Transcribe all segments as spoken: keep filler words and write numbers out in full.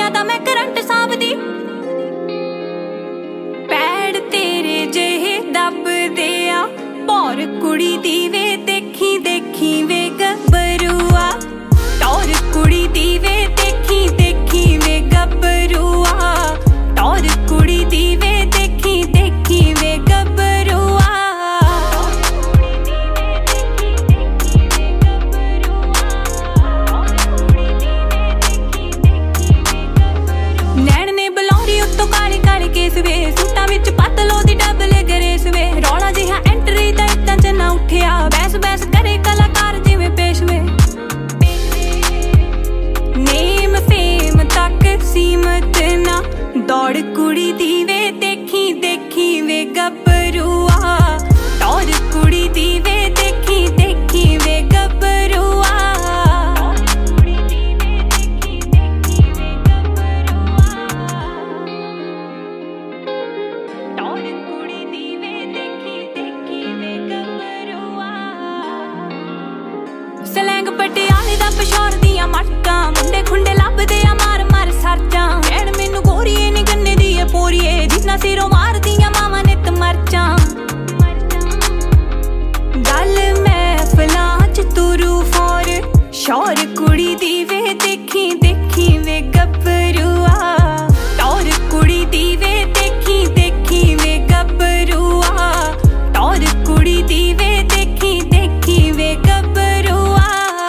ज्यादा मैं करंट सांभदी पैड़ तेरे जेहे दब दिया भौर कुड़ी दी वे देखी देखी वे गबरुआ टौर कुड़ी दी वे देखी देखी वे गबरुआ टौर कुड़ी दी वे देखी देखी वे गबरुआ नैन ने बलौरी उत्तों काले काले केस वे सूटां विच पतलो दी डबले गरेस वे रौला जिहा एंट्री दा इदां जना उठिया बैस बैस करे कलाकार जिवें पेशवे नेम फेम तक सीमत ना दौड़ कुड़ी दी वे देखी देखी वे गबरुआ टौर कुड़ी दी वे देखी देखी वे गबरुआ सलैंग पटियाले दा पशौर दियां मटकां मुंडे खुंडे लभदे आ मार मार सरचां भैन मैनू गोरीए नी गन्ने दी ए पोरीए जिन्ना सिरों मार दियां मावां नित मरचां गल महफलां च तुरू फौर शौर कुड़ी दी वे देखी देखी वे गबरुआ टौर कुड़ी दी वे देखी देखी वे गबरुआ टौर कुड़ी दी वे देखी देखी वे गबरुआ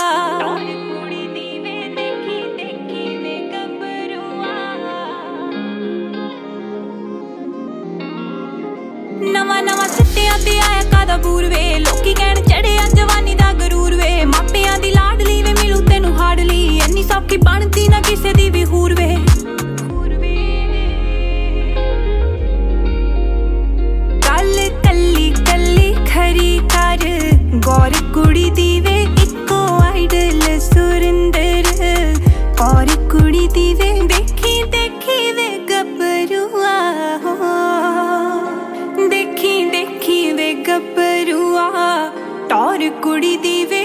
नवा नवा सिट्टियां ते आया कादा बूर वे लोकी कहण चढ़िया जवानी दा गरूर वे मापियां दी लाडली वे मिलू तेनू हाडली इन्नी सौखी बनदी ना किसे दी भी हूर वे गल कल्ली कल्ली खरी कर गौर कुड़ी दी वे इक्को आइडल सुरिंदर गौर कुड़ी दी वे देखी देखी वे गबरुआ देखी देखी वे गबरुआ टौर कुड़ी दी वे